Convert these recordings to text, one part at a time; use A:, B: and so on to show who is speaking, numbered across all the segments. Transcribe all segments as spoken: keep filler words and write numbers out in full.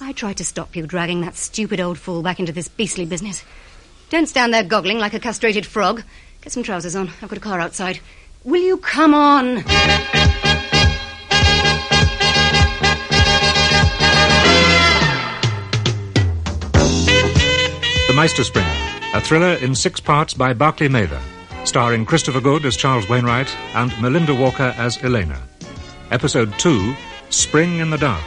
A: I tried to stop you dragging that stupid old fool back into this beastly business. Don't stand there goggling like a castrated frog. Get some trousers on. I've got a car outside. Will you come on?
B: The Meisterspringer, a thriller in six parts by Barclay Mather, starring Christopher Good as Charles Wainwright and Melinda Walker as Elena. Episode two, Spring in the Dark.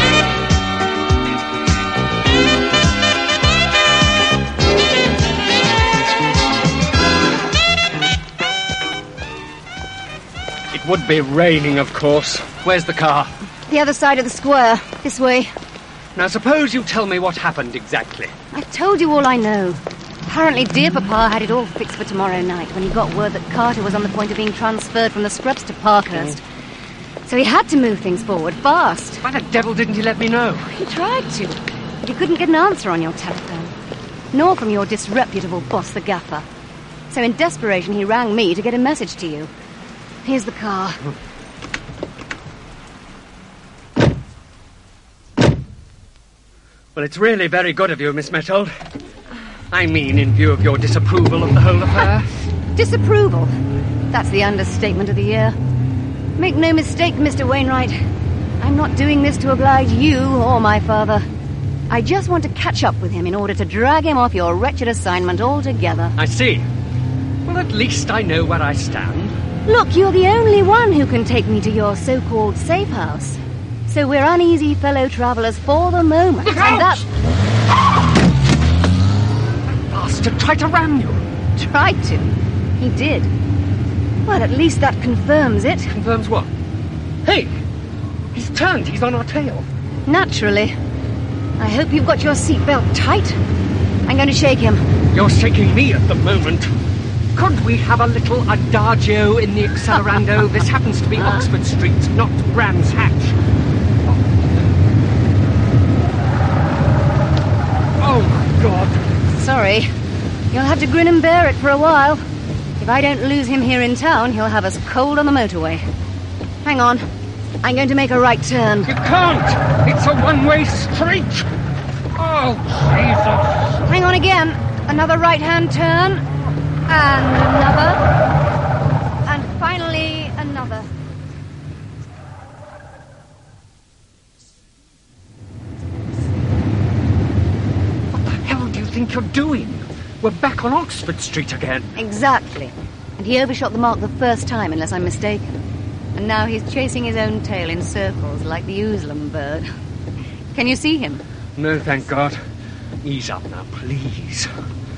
C: It would be raining, of course. Where's the car?
A: The other side of the square. This way.
C: Now, suppose you tell me what happened exactly.
A: I've told you all I know. Apparently, dear Papa had it all fixed for tomorrow night when he got word that Carter was on the point of being transferred from the Scrubs to Parkhurst. Mm. So he had to move things forward fast.
C: Why the devil didn't he let me know?
A: He tried to, but he couldn't get an answer on your telephone. Nor from your disreputable boss, the gaffer. So in desperation, he rang me to get a message to you. Here's the car.
C: Well, it's really very good of you, Miss Methold. I mean, in view of your disapproval of the whole affair.
A: Disapproval? That's the understatement of the year. Make no mistake, Mister Wainwright. I'm not doing this to oblige you or my father. I just want to catch up with him in order to drag him off your wretched assignment altogether.
C: I see. Well, at least I know where I stand.
A: Look, you're the only one who can take me to your so-called safe house. So we're uneasy fellow travellers for the moment.
C: Look
A: and
C: out!
A: That...
C: that bastard tried to ram you.
A: Tried to? He did. Well, at least that confirms it.
C: Confirms what? Hey! He's turned. He's on our tail.
A: Naturally. I hope you've got your seatbelt tight. I'm going to shake him.
C: You're shaking me at the moment. Could we have a little adagio in the accelerando? This happens to be Oxford Street, not Brands Hatch. Oh, my God.
A: Sorry. You'll have to grin and bear it for a while. If I don't lose him here in town, he'll have us cold on the motorway. Hang on. I'm going to make a right turn.
C: You can't! It's a one-way street! Oh, Jesus!
A: Hang on again. Another right-hand turn. And another. And finally, another.
C: What the hell do you think you're doing? We're back on Oxford Street again.
A: Exactly. And he overshot the mark the first time, unless I'm mistaken. And now he's chasing his own tail in circles like the Ouslam bird. Can you see him?
C: No, thank God. Ease up now, please.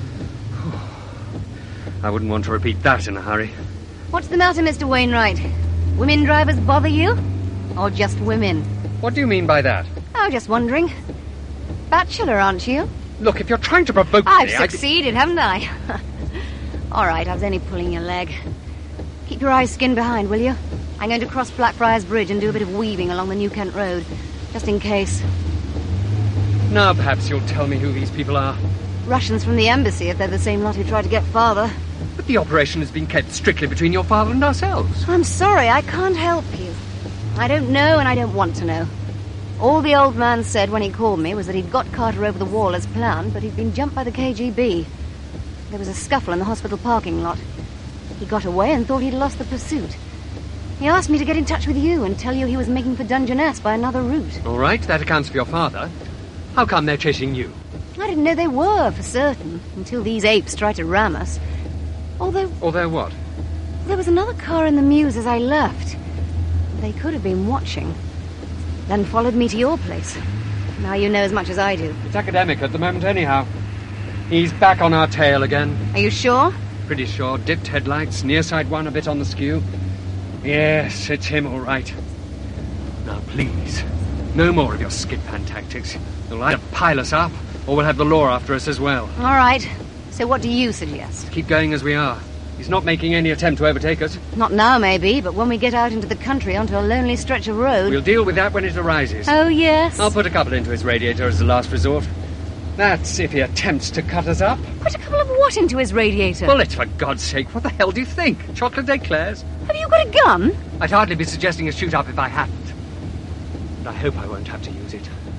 C: I wouldn't want to repeat that in a hurry.
A: What's the matter, Mister Wainwright? Women drivers bother you? Or just women?
C: What do you mean by that?
A: Oh, just wondering. Bachelor, aren't you?
C: Look, if you're trying to provoke
A: I've
C: me...
A: I've succeeded, I... haven't I? All right, I was only pulling your leg. Keep your eyes skinned behind, will you? I'm going to cross Blackfriars Bridge and do a bit of weaving along the New Kent Road, just in case.
C: Now perhaps you'll tell me who these people are.
A: Russians from the embassy, if they're the same lot who tried to get father.
C: But the operation has been kept strictly between your father and ourselves.
A: I'm sorry, I can't help you. I don't know and I don't want to know. All the old man said when he called me was that he'd got Carter over the wall as planned, but he'd been jumped by the K G B. There was a scuffle in the hospital parking lot. He got away and thought he'd lost the pursuit. He asked me to get in touch with you and tell you he was making for Dungeness by another route.
C: All right, that accounts for your father. How come they're chasing you?
A: I didn't know they were, for certain, until these apes tried to ram us. Although...
C: Although what?
A: There was another car in the mews as I left. They could have been watching. Then followed me to your place. Now you know as much as I do.
C: It's academic at the moment anyhow. He's back on our tail again.
A: Are you sure?
C: Pretty sure. Dipped headlights, near side one a bit on the skew. Yes, it's him all right. Now please, no more of your skid-pan tactics. You'll either pile us up, or we'll have the law after us as well.
A: All right. So what do you suggest?
C: Keep going as we are. He's not making any attempt to overtake us.
A: Not now, maybe, but when we get out into the country onto a lonely stretch of road...
C: We'll deal with that when it arises.
A: Oh, yes?
C: I'll put a couple into his radiator as a last resort. That's if he attempts to cut us up.
A: Put a couple of what into his radiator?
C: Bullets, for God's sake. What the hell do you think? Chocolate eclairs?
A: Have you got a gun?
C: I'd hardly be suggesting a shoot-up if I hadn't. But I hope I won't have to use it.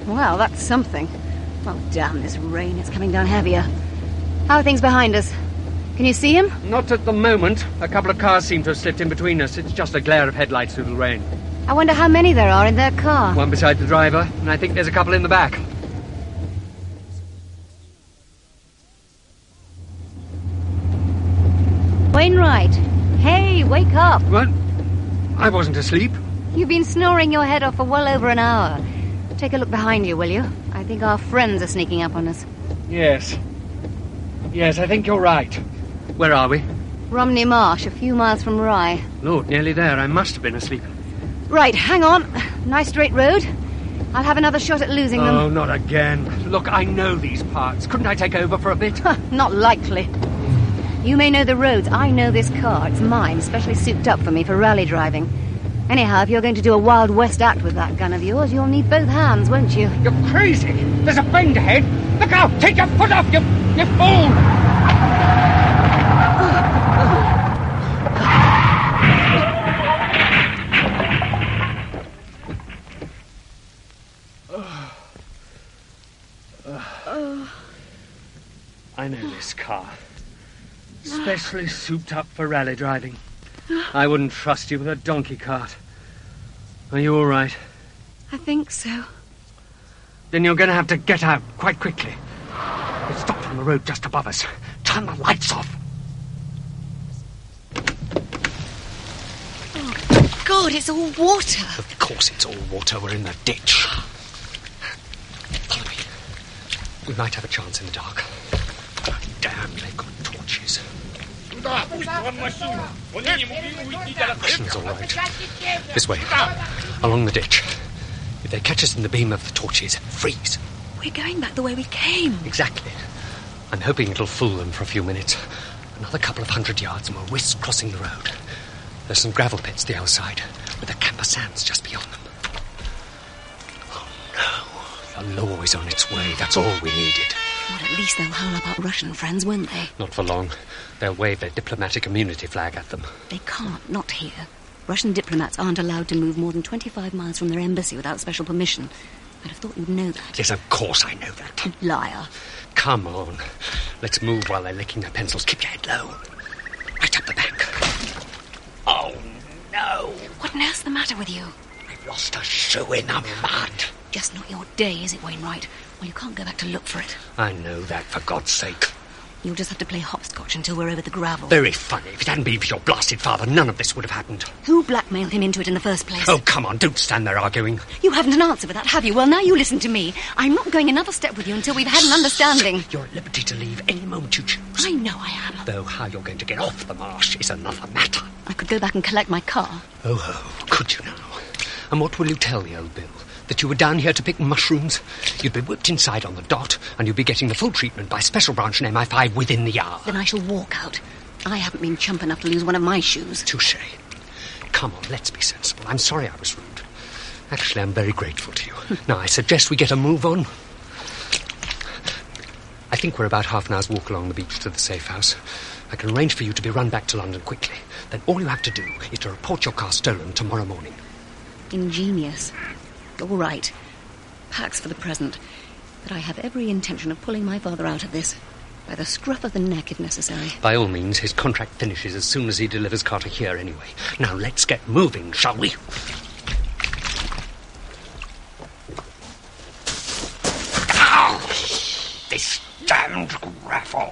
A: Well, that's something. Oh, damn this rain. It's coming down heavier. How are things behind us? Can you see him?
C: Not at the moment. A couple of cars seem to have slipped in between us. It's just a glare of headlights through the rain.
A: I wonder how many there are in their car.
C: One beside the driver, and I think there's a couple in the back.
A: Wainwright. Hey, wake up.
C: What? I wasn't asleep.
A: You've been snoring your head off for well over an hour. Take a look behind you, will you? I think our friends are sneaking up on us.
C: Yes. Yes, I think you're right. Where are we?
A: Romney Marsh, a few miles from Rye.
C: Lord, nearly there. I must have been asleep.
A: Right, hang on. Nice straight road. I'll have another shot at losing them.
C: Oh, not again. Look, I know these parts. Couldn't I take over for a bit?
A: Not likely. You may know the roads. I know this car. It's mine, specially souped up for me for rally driving. Anyhow, if you're going to do a Wild West act with that gun of yours, you'll need both hands, won't you?
C: You're crazy. There's a bend ahead. Look out! Take your foot off, you, you fool! I know this car. Specially souped up for rally driving. I wouldn't trust you with a donkey cart. Are you all right?
A: I think so.
C: Then you're going to have to get out quite quickly. It stopped on the road just above us. Turn the lights off.
A: Oh, God, it's all water.
C: Of course it's all water. We're in the ditch. Follow me. We might have a chance in the dark. Oh, damn, they've got torches. Russian's all right. This way, along the ditch. If they catch us in the beam of the torches, freeze.
A: We're going back the way we came.
C: Exactly. I'm hoping it'll fool them for a few minutes. Another couple of hundred yards and we'll risk crossing the road. There's some gravel pits the other side, with the camper sands just beyond them. Oh, no. The law is on its way. That's all we needed.
A: Well, at least they'll howl up our Russian friends, won't they?
C: Not for long. They'll wave their diplomatic immunity flag at them.
A: They can't, not here. Russian diplomats aren't allowed to move more than twenty-five miles from their embassy without special permission. I'd have thought you'd know that.
C: Yes, of course I know that.
A: Liar.
C: Come on. Let's move while they're licking their pencils. Keep your head low. Right up the bank. Oh, no.
A: What on earth's the matter with you?
C: I've lost a shoe in the mud.
A: Just not your day, is it, Wainwright? Well, you can't go back to look for it.
C: I know that, for God's sake.
A: You'll just have to play hopscotch until we're over the gravel.
C: Very funny. If it hadn't been for your blasted father, none of this would have happened.
A: Who blackmailed him into it in the first place?
C: Oh, come on, don't stand there arguing.
A: You haven't an answer for that, have you? Well, now you listen to me. I'm not going another step with you until we've had an understanding.
C: You're at liberty to leave any moment you choose.
A: I know I am.
C: Though how you're going to get off the marsh is another matter.
A: I could go back and collect my car.
C: Oh, oh, could you now? And what will you tell the old Bill? That you were down here to pick mushrooms? You'd be whipped inside on the dot, and you'd be getting the full treatment by Special Branch and M I five within the hour.
A: Then I shall walk out. I haven't been chump enough to lose one of my shoes.
C: Touché. Come on, let's be sensible. I'm sorry I was rude. Actually, I'm very grateful to you. Now, I suggest we get a move on. I think we're about half an hour's walk along the beach to the safe house. I can arrange for you to be run back to London quickly. Then all you have to do is to report your car stolen tomorrow morning.
A: Ingenious. All right. Pax for the present. But I have every intention of pulling my father out of this. By the scruff of the neck, if necessary.
C: By all means, his contract finishes as soon as he delivers Carter here anyway. Now, let's get moving, shall we? Ow! This damned gravel.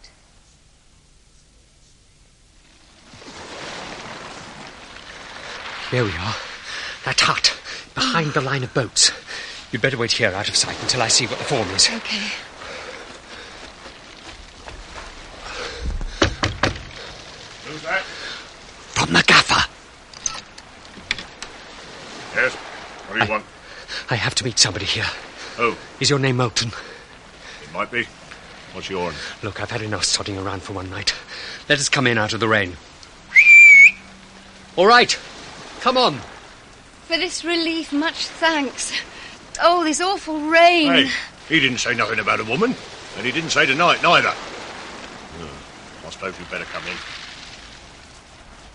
C: Here we are. That hut. Behind the line of boats. You'd better wait here out of sight until I see what the form is.
A: Okay.
D: Who's that?
C: From the gaffer.
D: Yes? What do you
C: I,
D: want?
C: I have to meet somebody here.
D: Oh,
C: Is your name Moulton?
D: it might be. What's yours?
C: Look, I've had enough sodding around for one night. Let us come in out of the rain. All right. Come on.
A: For this relief, much thanks. Oh, this awful rain.
D: Hey, he didn't say nothing about a woman, and he didn't say tonight neither. Oh, I suppose we'd better come in.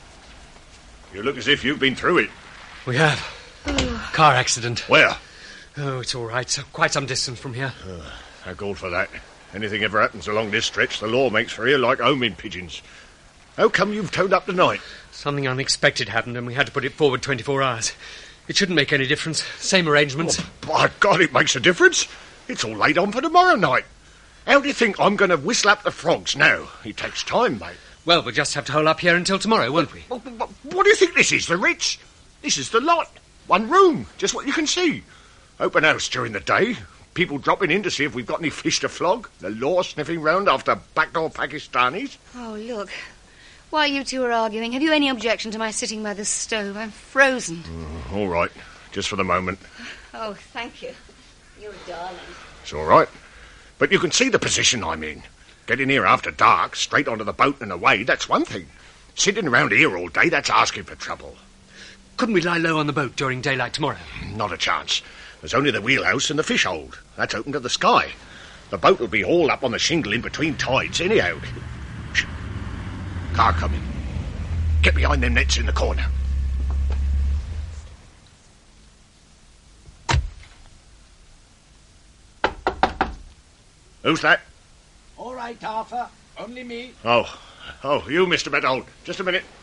D: You look as if you've been through it.
C: We have. Car accident.
D: Where?
C: Oh, it's all right. So quite some distance from here.
D: Uh, thank God for that. Anything ever happens along this stretch, the law makes for here like homing pigeons. How come you've turned up tonight?
C: Something unexpected happened and we had to put it forward twenty-four hours. It shouldn't make any difference. Same arrangements.
D: Oh, by God, it makes a difference. It's all laid on for tomorrow night. How do you think I'm going to whistle up the frogs now? It takes time, mate.
C: Well, we'll just have to hole up here until tomorrow, won't we?
D: What, what, what do you think this is, the Ritz? This is the lot. One room, just what you can see. Open house during the day. People dropping in to see if we've got any fish to flog. The law sniffing round after backdoor Pakistanis.
A: Oh, look. While you two are arguing, have you any objection to my sitting by the stove? I'm frozen.
D: Mm, all right, just for the moment.
A: Oh, thank you. You're a darling.
D: It's all right. But you can see the position I'm in. Getting here after dark, straight onto the boat and away, that's one thing. Sitting around here all day, that's asking for trouble.
C: Couldn't we lie low on the boat during daylight tomorrow?
D: Not a chance. There's only the wheelhouse and the fish hold. That's open to the sky. The boat will be hauled up on the shingle in between tides anyhow. Shh. Car coming. Get behind them nets in the corner. Who's that?
E: All right, Arthur. Only me.
D: Oh, oh, you, Mister Meadow. Just a minute.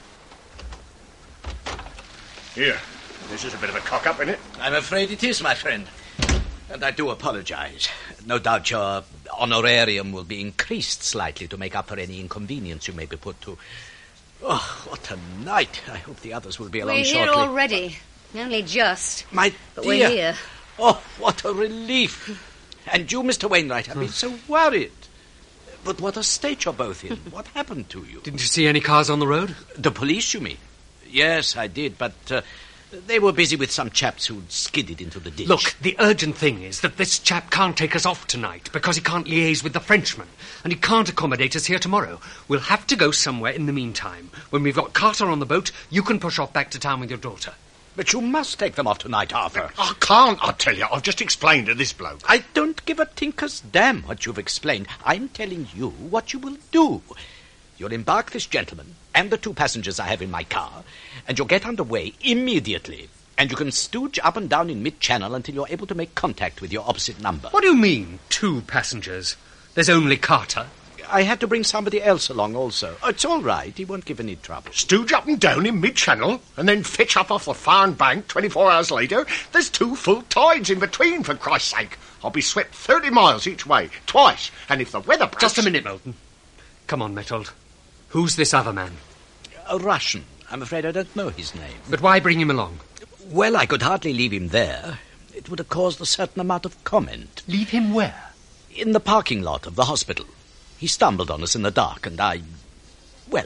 D: Here, this is a bit of a cock-up, isn't it?
E: I'm afraid it is, my friend. And I do apologize. No doubt your honorarium will be increased slightly to make up for any inconvenience you may be put to. Oh, what a night. I hope the others will be along
A: we're
E: shortly.
A: We're here already. Only just.
E: My
A: but
E: dear.
A: We're here.
E: Oh, what a relief. And you, Mister Wainwright, have been so worried. But what a state you're both in. What happened to you?
C: Didn't you see any cars on the road?
E: The police, you mean? Yes, I did, but uh, they were busy with some chaps who'd skidded into the ditch.
C: Look, the urgent thing is that this chap can't take us off tonight because he can't liaise with the Frenchman, and he can't accommodate us here tomorrow. We'll have to go somewhere in the meantime. When we've got Carter on the boat, you can push off back to town with your daughter.
E: But you must take them off tonight, Arthur.
D: I can't, I tell you. I've just explained to this bloke.
E: I don't give a tinker's damn what you've explained. I'm telling you what you will do. You'll embark this gentleman and the two passengers I have in my car, and you'll get underway immediately. And you can stooge up and down in mid-channel until you're able to make contact with your opposite number.
C: What do you mean, two passengers? There's only Carter.
E: I had to bring somebody else along also. Oh, it's all right. He won't give any trouble.
D: Stooge up and down in mid-channel and then fetch up off the Farn Bank twenty-four hours later? There's two full tides in between, for Christ's sake. I'll be swept thirty miles each way, twice. And if the weather breaks...
C: Just a minute, Moulton. Come on, Mettold. Who's this other man?
E: A Russian. I'm afraid I don't know his name.
C: But why bring him along?
E: Well, I could hardly leave him there. It would have caused a certain amount of comment.
C: Leave him where?
E: In the parking lot of the hospital. He stumbled on us in the dark, and I... Well,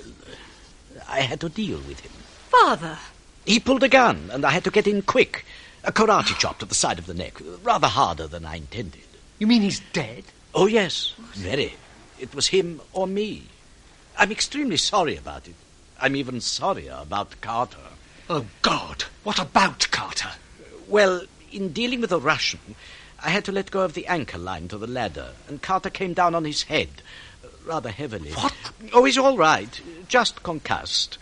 E: I had to deal with him.
A: Father!
E: He pulled a gun, and I had to get in quick. A karate chop to the side of the neck. Rather harder than I intended.
C: You mean he's dead?
E: Oh, yes. Very. It was him or me. I'm extremely sorry about it. I'm even sorrier about Carter.
C: Oh, God. What about Carter?
E: Well, in dealing with the Russian, I had to let go of the anchor line to the ladder, and Carter came down on his head, rather heavily.
C: What?
E: Oh, he's all right. Just concussed.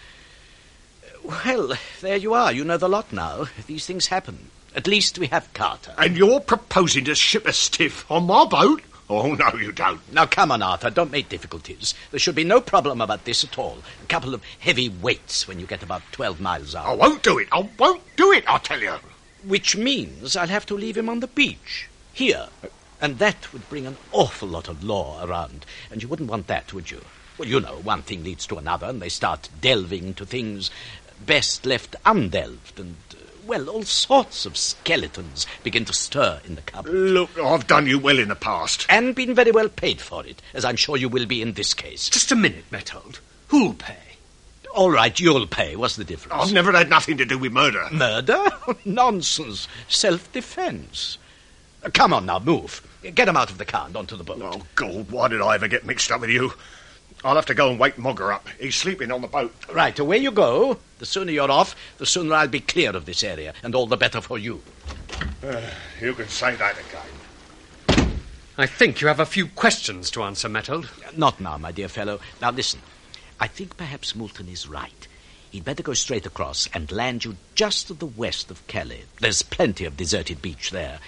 E: Well, there you are. You know the lot now. These things happen. At least we have Carter.
D: And you're proposing to ship a stiff on my boat? Oh, no, you don't.
E: Now, come on, Arthur. Don't make difficulties. There should be no problem about this at all. A couple of heavy weights when you get about twelve miles out.
D: I won't do it. I won't do it, I tell you.
E: Which means I'll have to leave him on the beach. Here. And that would bring an awful lot of law around. And you wouldn't want that, would you? Well, you know, one thing leads to another, and they start delving into things best left undelved, and, uh, well, all sorts of skeletons begin to stir in the cupboard.
D: Look, I've done you well in the past.
E: And been very well paid for it, as I'm sure you will be in this case.
C: Just a minute, Mettold. Who'll pay?
E: All right, you'll pay. What's the difference?
D: I've never had nothing to do with murder.
E: Murder? Nonsense. Self-defense. Uh, come on now, move. Get him out of the car and onto the boat.
D: Oh, God, why did I ever get mixed up with you? I'll have to go and wake Mogger up. He's sleeping on the boat.
E: Right, away you go. The sooner you're off, the sooner I'll be clear of this area, and all the better for you.
D: Uh, you can say that again.
C: I think you have a few questions to answer, Mettold.
E: Not now, my dear fellow. Now, listen. I think perhaps Moulton is right. He'd better go straight across and land you just to the west of Calais. There's plenty of deserted beach there.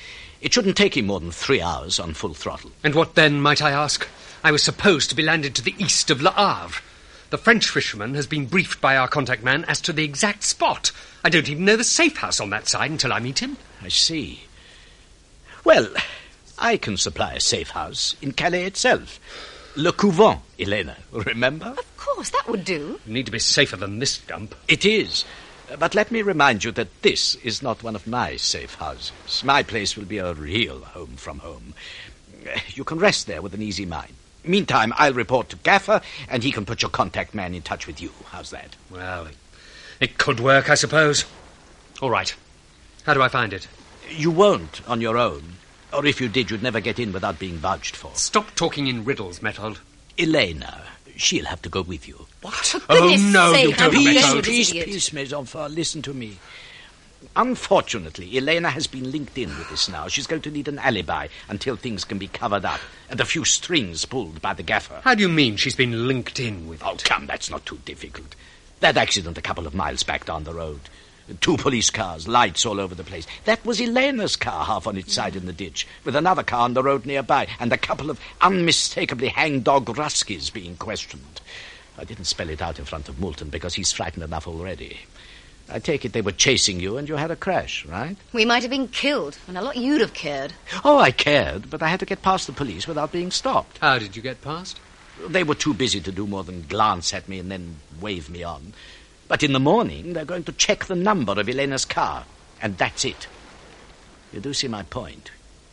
E: It shouldn't take him more than three hours on full throttle.
C: And what then, might I ask? I was supposed to be landed to the east of Le Havre. The French fisherman has been briefed by our contact man as to the exact spot. I don't even know the safe house on that side until I meet him.
E: I see. Well, I can supply a safe house in Calais itself. Le Couvent, Elena, remember?
A: Of course, that would do.
C: You need to be safer than this dump.
E: It is. But let me remind you that this is not one of my safe houses. My place will be a real home from home. You can rest there with an easy mind. Meantime, I'll report to Gaffer, and he can put your contact man in touch with you. How's that?
C: Well, it could work, I suppose. All right. How do I find it?
E: You won't on your own. Or if you did, you'd never get in without being vouched for.
C: Stop talking in riddles, Methold.
E: Elena, she'll have to go with you.
C: What?
A: For
C: Oh,
A: goodness
C: no,
A: sake,
C: you don't,
E: Please,
C: Methold.
E: please,
A: Idiot.
E: please, Mes Enfants, listen to me. Unfortunately, Elena has been linked in with this now. She's going to need an alibi until things can be covered up and a few strings pulled by the Gaffer.
C: How do you mean she's been linked in with
E: Oh,
C: it?
E: come, that's not too difficult. That accident a couple of miles back down the road. Two police cars, lights all over the place. That was Elena's car half on its side in the ditch, with another car on the road nearby, and a couple of unmistakably hangdog Ruskies being questioned. I didn't spell it out in front of Moulton because he's frightened enough already. I take it they were chasing you and you had a crash, right?
A: We might have been killed, and a lot you'd have cared.
E: Oh, I cared, but I had to get past the police without being stopped.
C: How did you get past?
E: They were too busy to do more than glance at me and then wave me on. But in the morning, they're going to check the number of Elena's car, and that's it. You do see my point.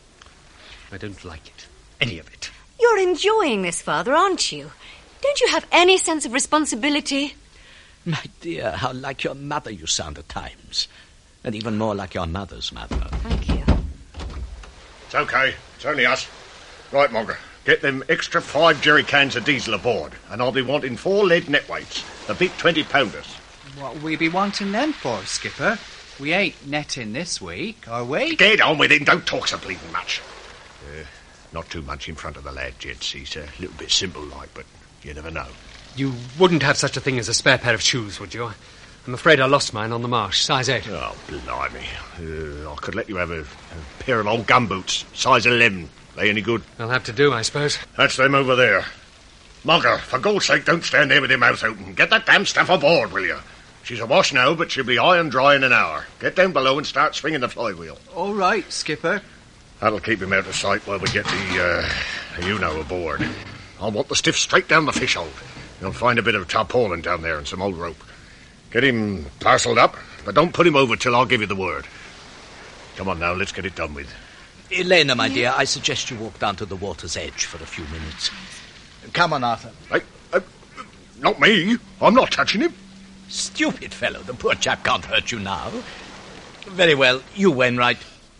C: I don't like it. Any of it.
A: You're enjoying this, Father, aren't you? Don't you have any sense of responsibility?
E: My dear, how like your mother you sound at times. And even more like your mother's mother.
A: Thank you.
D: It's okay. It's only us. Right, Mogger. Get them extra five jerry cans of diesel aboard, and I'll be wanting four lead net weights, the big twenty-pounders.
F: What we be wanting them for, Skipper? We ain't netting this week, are we?
D: Get on with him. Don't talk so bleeding much. Uh, not too much in front of the lad, gents. He's a little bit simple-like, but you never know.
C: You wouldn't have such a thing as a spare pair of shoes, would you? I'm afraid I lost mine on the marsh, size eight.
D: Oh, blimey. Uh, I could let you have a, a pair of old gumboots, size eleven. They any good?
C: They'll have to do, I suppose.
D: That's them over there. Mogger, for God's sake, don't stand there with your mouth open. Get that damn stuff aboard, will you? She's awash now, but she'll be high and dry in an hour. Get down below and start swinging the flywheel.
F: All right, Skipper.
D: That'll keep him out of sight while we get the, uh, the you-know aboard. I want the stiff straight down the fish hold. You'll find a bit of tarpaulin down there and some old rope. Get him parcelled up, but don't put him over till I'll give you the word. Come on now, let's get it done with.
E: Elena, my dear, I suggest you walk down to the water's edge for a few minutes.
F: Come on, Arthur.
D: Hey, uh, not me. I'm not touching him.
E: Stupid fellow, the poor chap can't hurt you now. Very well, you, Wainwright.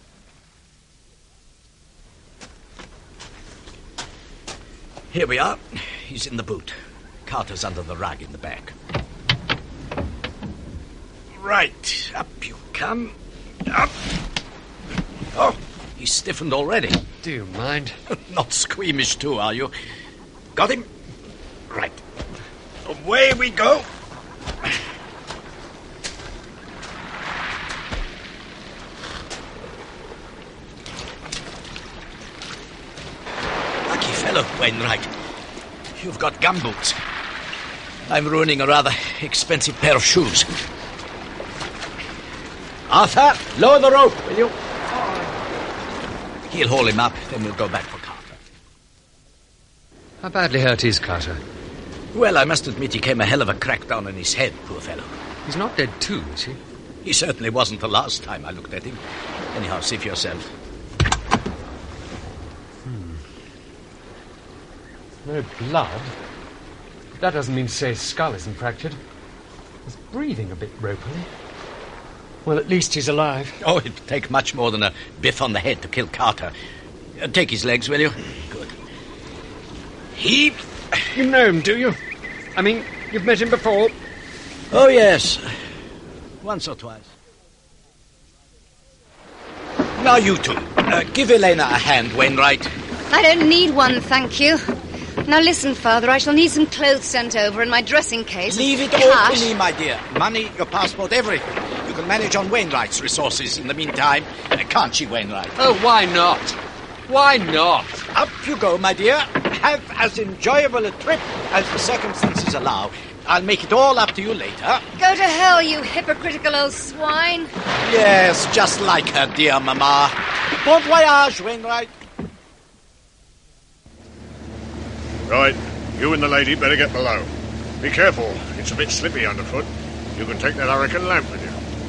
E: Here we are. He's in the boot. Carter's under the rug in the back. Right, up you come. Up. Oh, he's stiffened already.
C: Do you mind?
E: Not squeamish too, are you? Got him? Right. Away we go. Lucky fellow, Wainwright. You've got gumboots. I'm ruining a rather expensive pair of shoes. Arthur, lower the rope, will you? He'll haul him up, then we'll go back for Carter.
C: How badly hurt is Carter?
E: Well, I must admit he came a hell of a crack down on his head, poor fellow.
C: He's not dead too, is he?
E: He certainly wasn't the last time I looked at him. Anyhow, see for yourself.
C: Hmm. No blood. That doesn't mean to say his skull isn't fractured. He's breathing a bit ropily. Well, at least he's alive.
E: Oh, it'd take much more than a biff on the head to kill Carter. Uh, take his legs, will you? Good. Heave.
C: You know him, do you? I mean, you've met him before.
E: Oh, yes. Once or twice. Now, you two. Uh, give Elena a hand, Wainwright.
A: I don't need one, thank you. Now listen, Father, I shall need some clothes sent over and my dressing case.
E: Leave it
A: cash.
E: all to me, my dear. Money, your passport, everything. You can manage on Wainwright's resources in the meantime. Uh, can't she, Wainwright?
C: Oh, why not? Why not?
E: Up you go, my dear. Have as enjoyable a trip as the circumstances allow. I'll make it all up to you later.
A: Go to hell, you hypocritical old swine.
E: Yes, just like her, dear Mama. Bon voyage, Wainwright.
D: Right, you and the lady better get below. Be careful, it's a bit slippy underfoot. You can take that hurricane lamp with you.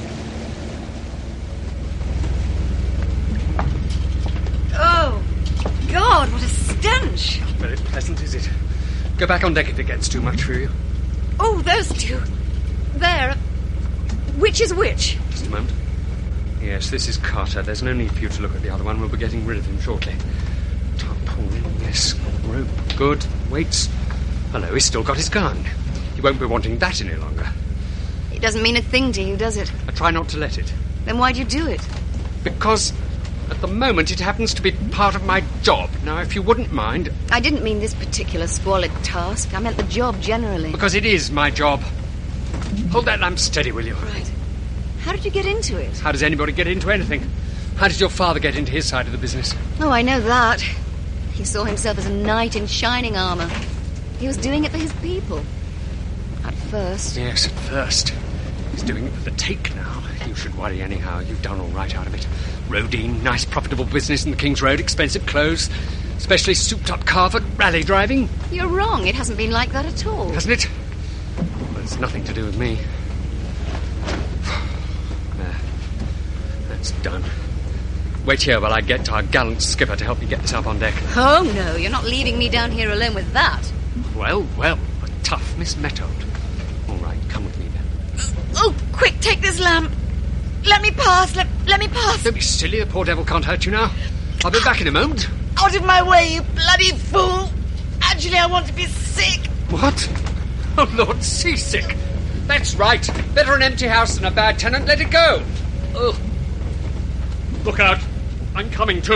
A: Oh, God, what a stench.
C: Not very pleasant, is it? Go back on deck if it gets too much for you.
A: Oh, those two. There. Which is which?
C: Just a moment. Yes, this is Carter. There's no need for you to look at the other one. We'll be getting rid of him shortly. Tarpaulin, yes. Rope, good. Weights. Hello, he's still got his gun. He won't be wanting that any longer.
A: It doesn't mean a thing to you, does it?
C: I try not to let it.
A: Then why'd you do it?
C: Because at the moment it happens to be part of my job. Now, if you wouldn't mind...
A: I didn't mean this particular squalid task. I meant the job generally.
C: Because it is my job. Hold that lamp steady, will you?
A: Right. How did you get into it?
C: How does anybody get into anything? How did your father get into his side of the business?
A: Oh, I know that. He saw himself as a knight in shining armour. He was doing it for his people. At first.
C: Yes, at first. He's doing it for the take now. You should worry anyhow. You've done all right out of it. Rodine, nice profitable business in the King's Road, expensive clothes, especially souped-up car for rally driving.
A: You're wrong. It hasn't been like that at all.
C: Hasn't it? Well, it's nothing to do with me. There. That's done. Wait here while I get our gallant skipper to help me get this up on deck.
A: Oh, no, you're not leaving me down here alone with that.
C: Well, well, a tough Miss Method. All right, come with me then.
A: Oh, quick, take this lamp. Let me pass, let, let me pass.
C: Don't be silly, the poor devil can't hurt you now. I'll be back in a moment.
A: Out of my way, you bloody fool. Actually, I want to be sick.
C: What? Oh, Lord, seasick. That's right. Better an empty house than a bad tenant. Let it go. Oh. Look out. I'm coming too.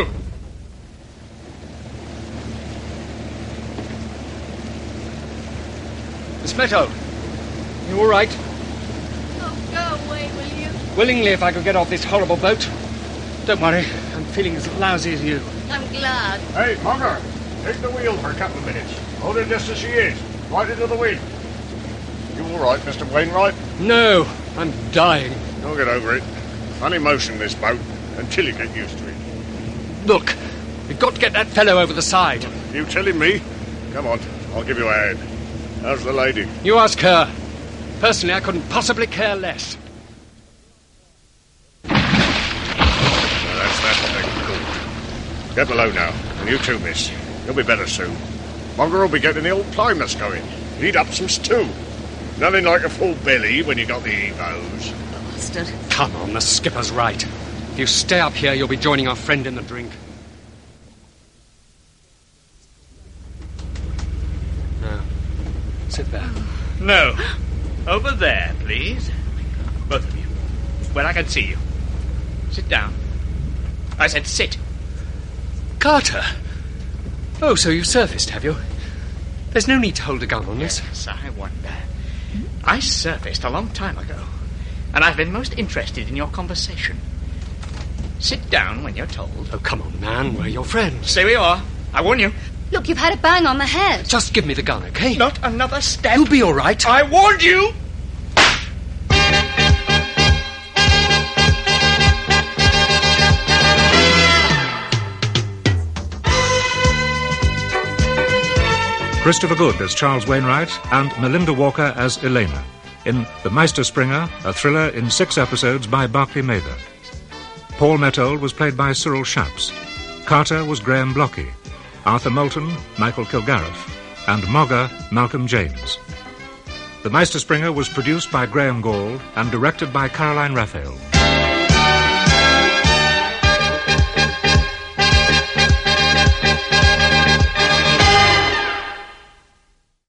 C: Miss Meadow, you all right?
A: Oh, go away, will you?
C: Willingly, if I could get off this horrible boat. Don't worry. I'm feeling as lousy as you.
A: I'm glad.
D: Hey, Munger, take the wheel for a couple of minutes. Hold her just as she is, right into the wind. You all right, Mister Wainwright?
C: No, I'm dying.
D: You'll get over it. Funny motion, this boat, until you get used to it.
C: Look, we've got to get that fellow over the side.
D: You telling me? Come on, I'll give you a hand. How's the lady?
C: You ask her. Personally, I couldn't possibly care less.
D: Now, that's that thing. Cool. Get below now. And you too, miss. You'll be better soon. Munger will be getting the old Plymouths going. Need up some stew. Nothing like a full belly when you got the evos.
A: Bastard.
C: Come on, the skipper's right. If you stay up here, you'll be joining our friend in the drink. Now, sit there.
G: No. Over there, please. Both of you. Where I can see you. Sit down. I said sit.
C: Carter! Oh, so you've surfaced, have you? There's no need to hold a gun on this.
G: Yes, I wonder. I surfaced a long time ago, and I've been most interested in your conversation. Sit down when you're told.
C: Oh, come on, man. We're your friends.
G: Stay where you are. I warn you.
A: Look, you've had a bang on the head.
C: Just give me the gun, okay?
G: Not another step.
C: You'll be all right.
G: I warned you!
B: Christopher Good as Charles Wainwright and Melinda Walker as Elena in The Meisterspringer, a thriller in six episodes by Barclay Mather. Paul Mettold was played by Cyril Shaps. Carter was Graham Blockey. Arthur Moulton, Michael Kilgareth. And Mogger, Malcolm James. The Meisterspringer was produced by Graham Gall and directed by Caroline Raphael.